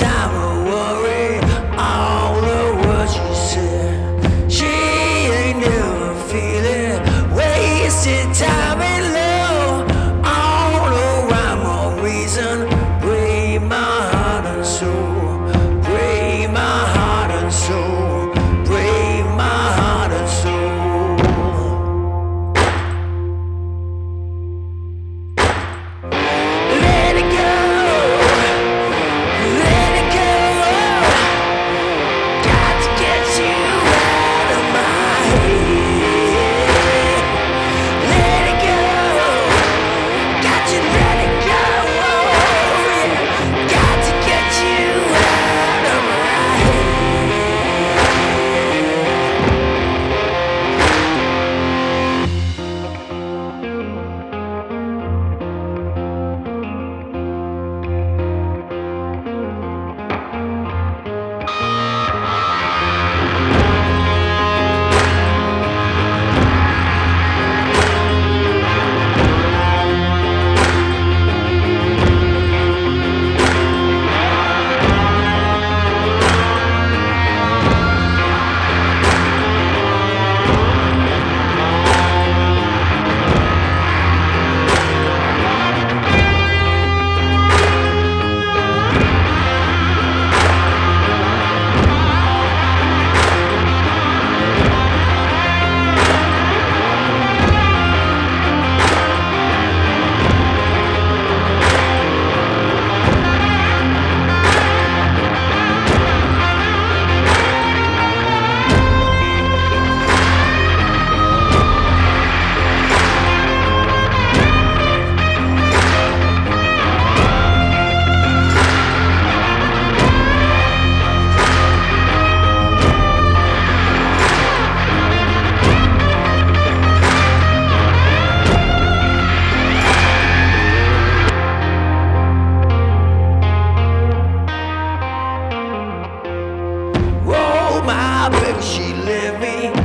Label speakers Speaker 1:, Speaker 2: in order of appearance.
Speaker 1: time to worry. All the words she said, she ain't never feeling. Wasted time in love, all no rhyme or reason. Break my heart and soul, break my heart and soul, break my heart and soul. Let it go, let it go. Got to get you out of my head. Let it go, got to let it go. Yeah. Got to get you out of my head. My baby, she left me.